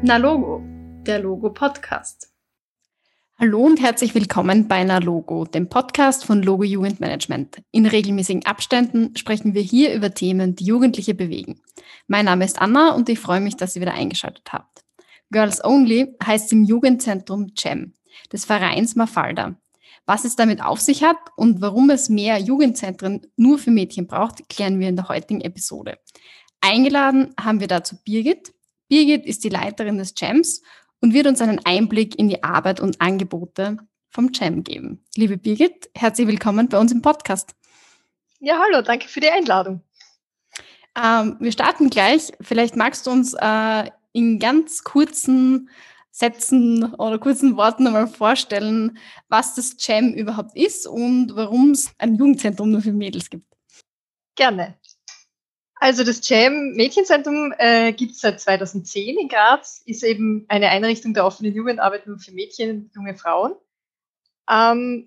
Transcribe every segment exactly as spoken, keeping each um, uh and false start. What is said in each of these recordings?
Nalogo, der Logo-Podcast. Hallo und herzlich willkommen bei Nalogo, dem Podcast von Logo Jugendmanagement. In regelmäßigen Abständen sprechen wir hier über Themen, die Jugendliche bewegen. Mein Name ist Anna und ich freue mich, dass ihr wieder eingeschaltet habt. Girls Only heißt im Jugendzentrum G E M, des Vereins Mafalda. Was es damit auf sich hat und warum es mehr Jugendzentren nur für Mädchen braucht, klären wir in der heutigen Episode. Eingeladen haben wir dazu Birgit. Birgit ist die Leiterin des G E Ms und wird uns einen Einblick in die Arbeit und Angebote vom G E M geben. Liebe Birgit, herzlich willkommen bei uns im Podcast. Ja, hallo, danke für die Einladung. Ähm, wir starten gleich. Vielleicht magst du uns äh, in ganz kurzen Sätzen oder kurzen Worten einmal vorstellen, was das G E M überhaupt ist und warum es ein Jugendzentrum nur für Mädels gibt. Gerne. Also das G E M Mädchenzentrum äh, gibt es seit zweitausendzehn in Graz, ist eben eine Einrichtung der offenen Jugendarbeit nur für Mädchen und junge Frauen. Ähm,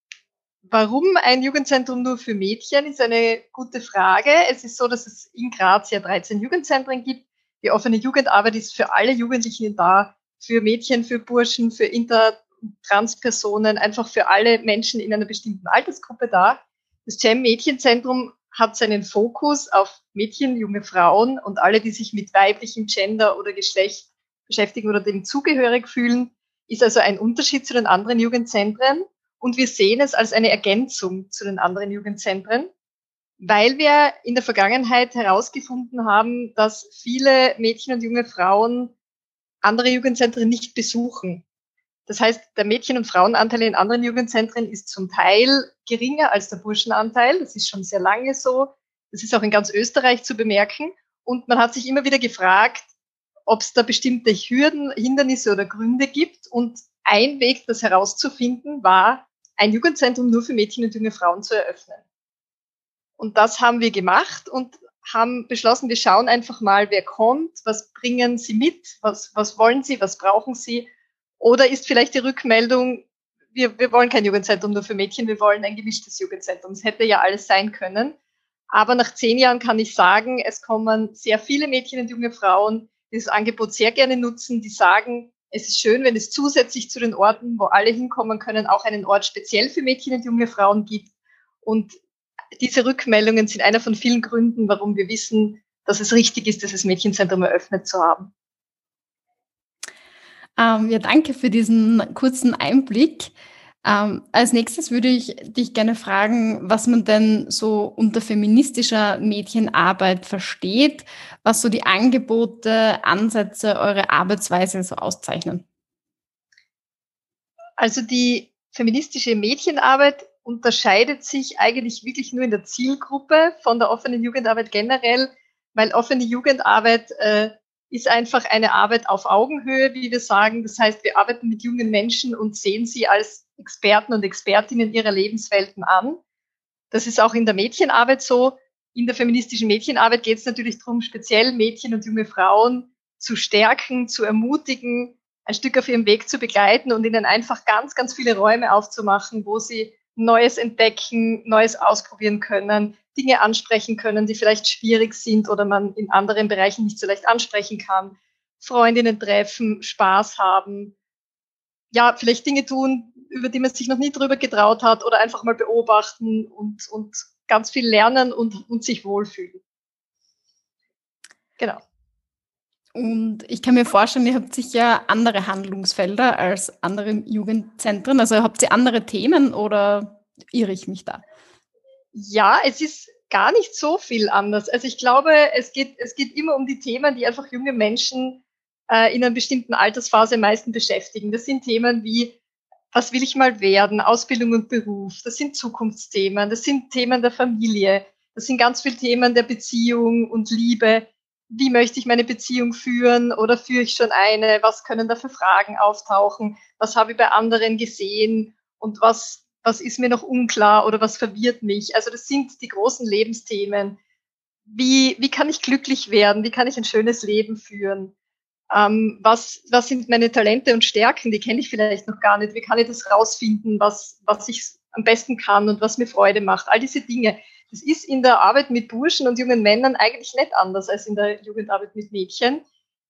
warum ein Jugendzentrum nur für Mädchen, ist eine gute Frage. Es ist so, dass es in Graz ja dreizehn Jugendzentren gibt. Die offene Jugendarbeit ist für alle Jugendlichen da, für Mädchen, für Burschen, für Inter- und Transpersonen, einfach für alle Menschen in einer bestimmten Altersgruppe da. Das G E M Mädchenzentrum hat seinen Fokus auf Mädchen, junge Frauen und alle, die sich mit weiblichem Gender oder Geschlecht beschäftigen oder dem zugehörig fühlen, ist also ein Unterschied zu den anderen Jugendzentren. Und wir sehen es als eine Ergänzung zu den anderen Jugendzentren, weil wir in der Vergangenheit herausgefunden haben, dass viele Mädchen und junge Frauen andere Jugendzentren nicht besuchen. Das heißt, der Mädchen- und Frauenanteil in anderen Jugendzentren ist zum Teil geringer als der Burschenanteil. Das ist schon sehr lange so. Das ist auch in ganz Österreich zu bemerken. Und man hat sich immer wieder gefragt, ob es da bestimmte Hürden, Hindernisse oder Gründe gibt. Und ein Weg, das herauszufinden, war, ein Jugendzentrum nur für Mädchen und junge Frauen zu eröffnen. Und das haben wir gemacht und haben beschlossen, wir schauen einfach mal, wer kommt, was bringen sie mit, was, was wollen sie, was brauchen sie. Oder ist vielleicht die Rückmeldung, wir, wir wollen kein Jugendzentrum nur für Mädchen, wir wollen ein gemischtes Jugendzentrum. Es hätte ja alles sein können. Aber nach zehn Jahren kann ich sagen, es kommen sehr viele Mädchen und junge Frauen, die das Angebot sehr gerne nutzen, die sagen, es ist schön, wenn es zusätzlich zu den Orten, wo alle hinkommen können, auch einen Ort speziell für Mädchen und junge Frauen gibt. Und diese Rückmeldungen sind einer von vielen Gründen, warum wir wissen, dass es richtig ist, dieses Mädchenzentrum eröffnet zu haben. Ähm, ja, danke für diesen kurzen Einblick. Ähm, als nächstes würde ich dich gerne fragen, was man denn so unter feministischer Mädchenarbeit versteht, was so die Angebote, Ansätze, eure Arbeitsweise so auszeichnen. Also die feministische Mädchenarbeit unterscheidet sich eigentlich wirklich nur in der Zielgruppe von der offenen Jugendarbeit generell, weil offene Jugendarbeit äh, ist einfach eine Arbeit auf Augenhöhe, wie wir sagen. Das heißt, wir arbeiten mit jungen Menschen und sehen sie als Experten und Expertinnen ihrer Lebenswelten an. Das ist auch in der Mädchenarbeit so. In der feministischen Mädchenarbeit geht es natürlich darum, speziell Mädchen und junge Frauen zu stärken, zu ermutigen, ein Stück auf ihrem Weg zu begleiten und ihnen einfach ganz, ganz viele Räume aufzumachen, wo sie Neues entdecken, Neues ausprobieren können, Dinge ansprechen können, die vielleicht schwierig sind oder man in anderen Bereichen nicht so leicht ansprechen kann. Freundinnen treffen, Spaß haben, ja, vielleicht Dinge tun, über die man sich noch nie drüber getraut hat oder einfach mal beobachten und, und ganz viel lernen und, und sich wohlfühlen. Genau. Und ich kann mir vorstellen, ihr habt sicher andere Handlungsfelder als andere Jugendzentren. Also habt ihr andere Themen oder irre ich mich da? Ja, es ist gar nicht so viel anders. Also ich glaube, es geht, es geht immer um die Themen, die einfach junge Menschen äh, in einer bestimmten Altersphase am meisten beschäftigen. Das sind Themen wie, was will ich mal werden, Ausbildung und Beruf. Das sind Zukunftsthemen, das sind Themen der Familie. Das sind ganz viele Themen der Beziehung und Liebe. Wie möchte ich meine Beziehung führen oder führe ich schon eine? Was können da für Fragen auftauchen? Was habe ich bei anderen gesehen? Und was, was ist mir noch unklar oder was verwirrt mich? Also das sind die großen Lebensthemen. Wie, wie kann ich glücklich werden? Wie kann ich ein schönes Leben führen? Ähm, was, was sind meine Talente und Stärken? Die kenne ich vielleicht noch gar nicht. Wie kann ich das rausfinden, was, was ich am besten kann und was mir Freude macht? All diese Dinge. Das ist in der Arbeit mit Burschen und jungen Männern eigentlich nicht anders als in der Jugendarbeit mit Mädchen.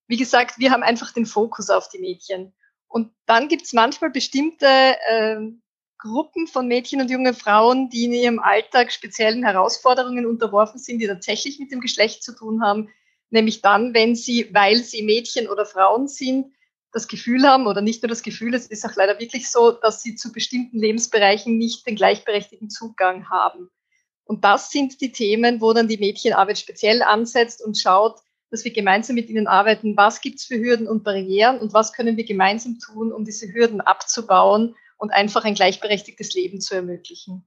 wie gesagt, wir haben einfach den Fokus auf die Mädchen. Und dann gibt es manchmal bestimmte äh, Gruppen von Mädchen und jungen Frauen, die in ihrem Alltag speziellen Herausforderungen unterworfen sind, die tatsächlich mit dem Geschlecht zu tun haben. Nämlich dann, wenn sie, weil sie Mädchen oder Frauen sind, das Gefühl haben, oder nicht nur das Gefühl, es ist auch leider wirklich so, dass sie zu bestimmten Lebensbereichen nicht den gleichberechtigten Zugang haben. Und das sind die Themen, wo dann die Mädchenarbeit speziell ansetzt und schaut, dass wir gemeinsam mit ihnen arbeiten, was gibt es für Hürden und Barrieren und was können wir gemeinsam tun, um diese Hürden abzubauen und einfach ein gleichberechtigtes Leben zu ermöglichen.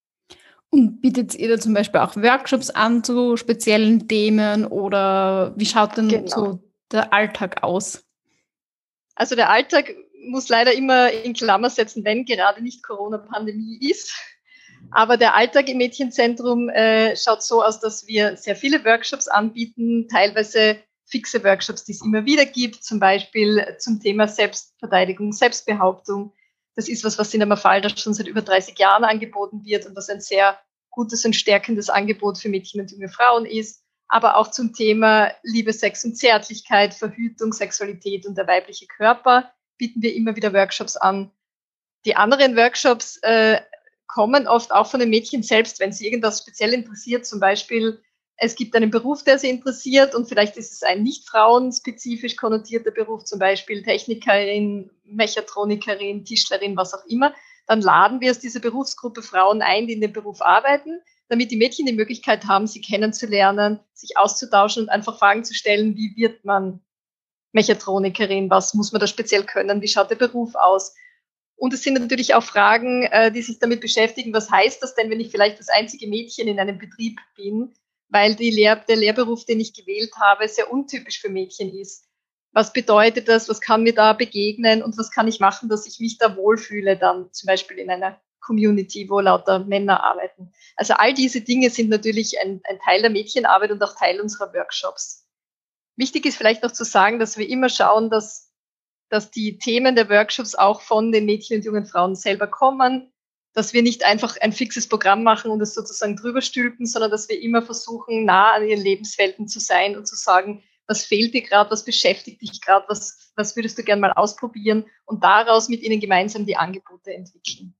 Und bietet ihr da zum Beispiel auch Workshops an zu speziellen Themen oder wie schaut denn genau. so der Alltag aus? Also der Alltag muss leider immer in Klammer setzen, wenn gerade nicht Corona-Pandemie ist. Aber der Alltag im Mädchenzentrum äh, schaut so aus, dass wir sehr viele Workshops anbieten, teilweise fixe Workshops, die es immer wieder gibt, zum Beispiel zum Thema Selbstverteidigung, Selbstbehauptung. Das ist was, was in der Mafalda schon seit über dreißig Jahren angeboten wird und was ein sehr gutes und stärkendes Angebot für Mädchen und junge Frauen ist. Aber auch zum Thema Liebe, Sex und Zärtlichkeit, Verhütung, Sexualität und der weibliche Körper bieten wir immer wieder Workshops an. Die anderen Workshops äh, kommen oft auch von den Mädchen selbst, wenn sie irgendwas speziell interessiert. Zum Beispiel, es gibt einen Beruf, der sie interessiert und vielleicht ist es ein nicht frauenspezifisch konnotierter Beruf, zum Beispiel Technikerin, Mechatronikerin, Tischlerin, was auch immer. Dann laden wir aus dieser Berufsgruppe Frauen ein, die in dem Beruf arbeiten, damit die Mädchen die Möglichkeit haben, sie kennenzulernen, sich auszutauschen und einfach Fragen zu stellen, wie wird man Mechatronikerin, was muss man da speziell können, wie schaut der Beruf aus? Und es sind natürlich auch Fragen, äh, die sich damit beschäftigen, was heißt das denn, wenn ich vielleicht das einzige Mädchen in einem Betrieb bin, weil die Lehr- der Lehrberuf, den ich gewählt habe, sehr untypisch für Mädchen ist. Was bedeutet das, was kann mir da begegnen und was kann ich machen, dass ich mich da wohlfühle dann zum Beispiel in einer Community, wo lauter Männer arbeiten. Also all diese Dinge sind natürlich ein, ein Teil der Mädchenarbeit und auch Teil unserer Workshops. Wichtig ist vielleicht noch zu sagen, dass wir immer schauen, dass dass die Themen der Workshops auch von den Mädchen und jungen Frauen selber kommen, dass wir nicht einfach ein fixes Programm machen und es sozusagen drüber stülpen, sondern dass wir immer versuchen, nah an ihren Lebenswelten zu sein und zu sagen, was fehlt dir gerade, was beschäftigt dich gerade, was, was würdest du gerne mal ausprobieren und daraus mit ihnen gemeinsam die Angebote entwickeln.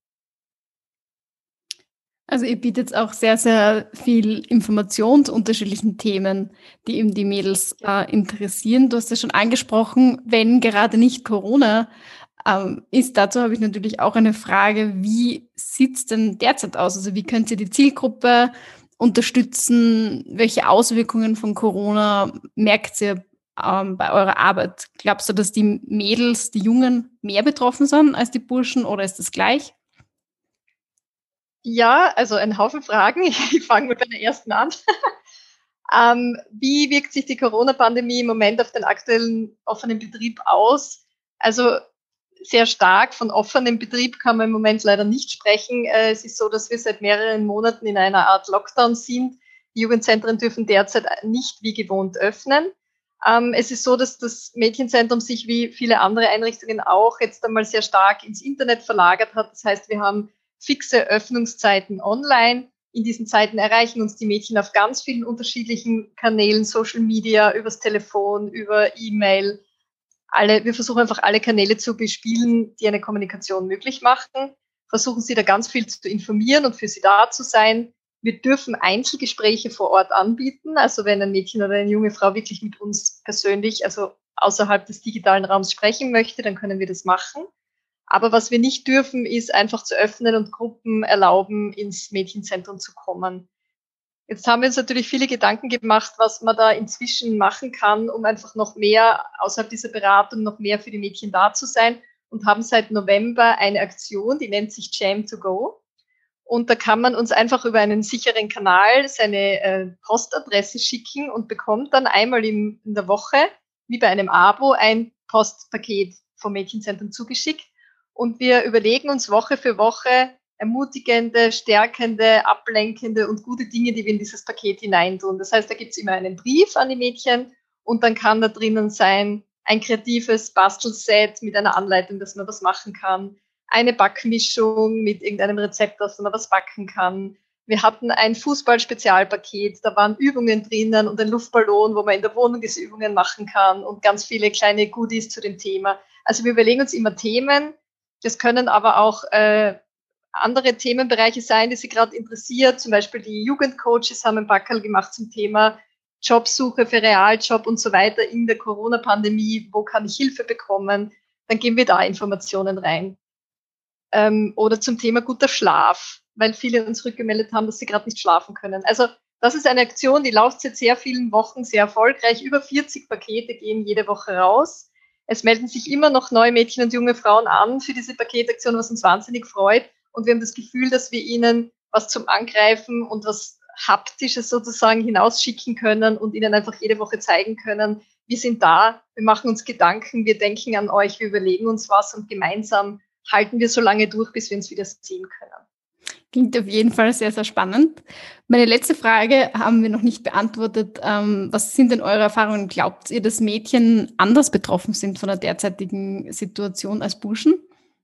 Also ihr bietet auch sehr, sehr viel Information zu unterschiedlichen Themen, die eben die Mädels äh, interessieren. Du hast ja schon angesprochen, wenn gerade nicht Corona ähm, ist. Dazu habe ich natürlich auch eine Frage, wie sieht es denn derzeit aus? Also wie könnt ihr die Zielgruppe unterstützen? Welche Auswirkungen von Corona merkt ihr ähm, bei eurer Arbeit? Glaubst du, dass die Mädels, die Jungen mehr betroffen sind als die Burschen oder ist das gleich? Ja, also ein Haufen Fragen. Ich fange mit der ersten an. ähm, wie wirkt sich die Corona-Pandemie im Moment auf den aktuellen offenen Betrieb aus? Also sehr stark von offenem Betrieb kann man im Moment leider nicht sprechen. Äh, es ist so, dass wir seit mehreren Monaten in einer Art Lockdown sind. Die Jugendzentren dürfen derzeit nicht wie gewohnt öffnen. Ähm, es ist so, dass das Mädchenzentrum sich wie viele andere Einrichtungen auch jetzt einmal sehr stark ins Internet verlagert hat. Das heißt, wir haben fixe Öffnungszeiten online. In diesen Zeiten erreichen uns die Mädchen auf ganz vielen unterschiedlichen Kanälen, Social Media, übers Telefon, über E-Mail. Alle, wir versuchen einfach alle Kanäle zu bespielen, die eine Kommunikation möglich machen, versuchen sie da ganz viel zu informieren und für sie da zu sein. Wir dürfen Einzelgespräche vor Ort anbieten. Also wenn ein Mädchen oder eine junge Frau wirklich mit uns persönlich, also außerhalb des digitalen Raums sprechen möchte, dann können wir das machen. Aber was wir nicht dürfen, ist einfach zu öffnen und Gruppen erlauben, ins Mädchenzentrum zu kommen. Jetzt haben wir uns natürlich viele Gedanken gemacht, was man da inzwischen machen kann, um einfach noch mehr außerhalb dieser Beratung, noch mehr für die Mädchen da zu sein und haben seit November eine Aktion, die nennt sich Jam to Go. Und da kann man uns einfach über einen sicheren Kanal seine äh, Postadresse schicken und bekommt dann einmal im, in der Woche, wie bei einem Abo, ein Postpaket vom Mädchenzentrum zugeschickt. Und wir überlegen uns Woche für Woche ermutigende, stärkende, ablenkende und gute Dinge, die wir in dieses Paket hineintun. Das heißt, da gibt es immer einen Brief an die Mädchen und dann kann da drinnen sein ein kreatives Bastelset mit einer Anleitung, dass man was machen kann, eine Backmischung mit irgendeinem Rezept, dass man was backen kann. Wir hatten ein Fußball-Spezialpaket, da waren Übungen drinnen und ein Luftballon, wo man in der Wohnung diese Übungen machen kann und ganz viele kleine Goodies zu dem Thema. Also wir überlegen uns immer Themen. Das können aber auch äh, andere Themenbereiche sein, die Sie gerade interessiert. Zum Beispiel die Jugendcoaches haben ein Backerl gemacht zum Thema Jobsuche für Realjob und so weiter in der Corona-Pandemie. Wo kann ich Hilfe bekommen? Dann geben wir da Informationen rein. Ähm, oder zum Thema guter Schlaf, weil viele uns rückgemeldet haben, dass sie gerade nicht schlafen können. Also das ist eine Aktion, die läuft seit sehr vielen Wochen sehr erfolgreich. Über vierzig Pakete gehen jede Woche raus. Es melden sich immer noch neue Mädchen und junge Frauen an für diese Paketaktion, was uns wahnsinnig freut. Und wir haben das Gefühl, dass wir ihnen was zum Angreifen und was Haptisches sozusagen hinausschicken können und ihnen einfach jede Woche zeigen können, wir sind da, wir machen uns Gedanken, wir denken an euch, wir überlegen uns was und gemeinsam halten wir so lange durch, bis wir uns wieder sehen können. Klingt auf jeden Fall sehr, sehr spannend. Meine letzte Frage haben wir noch nicht beantwortet. Ähm, was sind denn eure Erfahrungen? Glaubt ihr, dass Mädchen anders betroffen sind von der derzeitigen Situation als Burschen?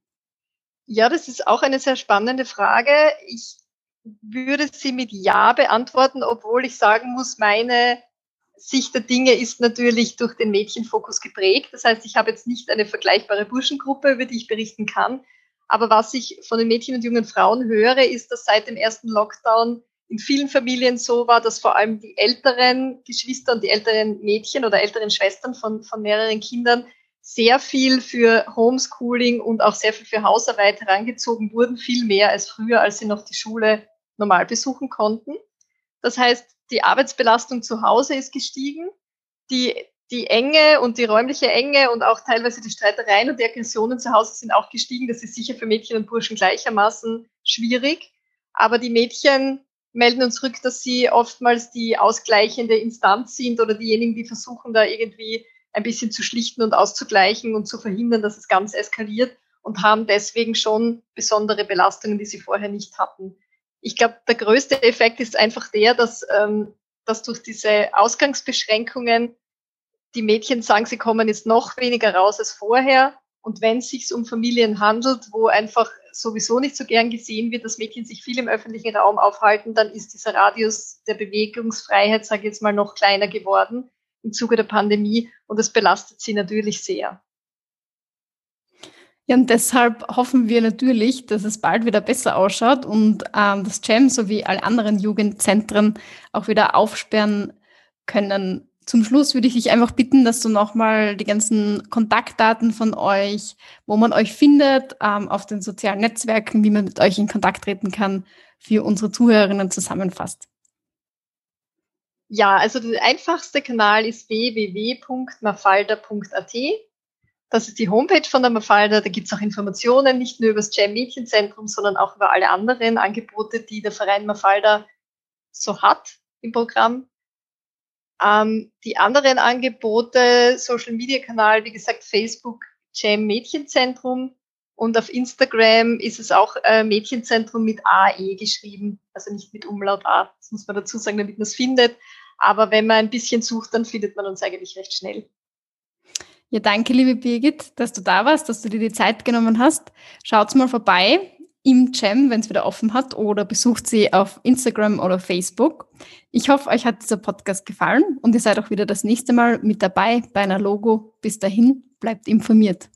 Ja, das ist auch eine sehr spannende Frage. Ich würde sie mit Ja beantworten, obwohl ich sagen muss, meine Sicht der Dinge ist natürlich durch den Mädchenfokus geprägt. Das heißt, ich habe jetzt nicht eine vergleichbare Burschengruppe, über die ich berichten kann. Aber was ich von den Mädchen und jungen Frauen höre, ist, dass seit dem ersten Lockdown in vielen Familien so war, dass vor allem die älteren Geschwister und die älteren Mädchen oder älteren Schwestern von, von mehreren Kindern sehr viel für Homeschooling und auch sehr viel für Hausarbeit herangezogen wurden, viel mehr als früher, als sie noch die Schule normal besuchen konnten. Das heißt, die Arbeitsbelastung zu Hause ist gestiegen, die, die Enge und die räumliche Enge und auch teilweise die Streitereien und die Aggressionen zu Hause sind auch gestiegen. Das ist sicher für Mädchen und Burschen gleichermaßen schwierig. Aber die Mädchen melden uns rück, dass sie oftmals die ausgleichende Instanz sind oder diejenigen, die versuchen, da irgendwie ein bisschen zu schlichten und auszugleichen und zu verhindern, dass es ganz eskaliert und haben deswegen schon besondere Belastungen, die sie vorher nicht hatten. Ich glaube, der größte Effekt ist einfach der, dass, ähm, dass durch diese Ausgangsbeschränkungen die Mädchen sagen, sie kommen jetzt noch weniger raus als vorher. Und wenn es sich um Familien handelt, wo einfach sowieso nicht so gern gesehen wird, dass Mädchen sich viel im öffentlichen Raum aufhalten, dann ist dieser Radius der Bewegungsfreiheit, sage ich jetzt mal, noch kleiner geworden im Zuge der Pandemie. Und das belastet sie natürlich sehr. Ja, und deshalb hoffen wir natürlich, dass es bald wieder besser ausschaut und ähm, das Jam sowie alle anderen Jugendzentren auch wieder aufsperren können. Zum Schluss würde ich dich einfach bitten, dass du nochmal die ganzen Kontaktdaten von euch, wo man euch findet, ähm, auf den sozialen Netzwerken, wie man mit euch in Kontakt treten kann, für unsere Zuhörerinnen zusammenfasst. Ja, also der einfachste Kanal ist w w w punkt mafalda punkt a t. Das ist die Homepage von der Mafalda. Da gibt es auch Informationen, nicht nur über das Jam Mädchenzentrum, sondern auch über alle anderen Angebote, die der Verein Mafalda so hat im Programm. Ähm, die anderen Angebote, Social-Media-Kanal, wie gesagt, Facebook, Jam Mädchenzentrum. Und auf Instagram ist es auch äh, Mädchenzentrum mit A E geschrieben, also nicht mit Umlaut A. Das muss man dazu sagen, damit man es findet. Aber wenn man ein bisschen sucht, dann findet man uns eigentlich recht schnell. Ja, danke, liebe Birgit, dass du da warst, dass du dir die Zeit genommen hast. Schaut mal vorbei im Jam, wenn es wieder offen hat, oder besucht sie auf Instagram oder Facebook. Ich hoffe, euch hat dieser Podcast gefallen und ihr seid auch wieder das nächste Mal mit dabei bei einer Logo. Bis dahin, bleibt informiert.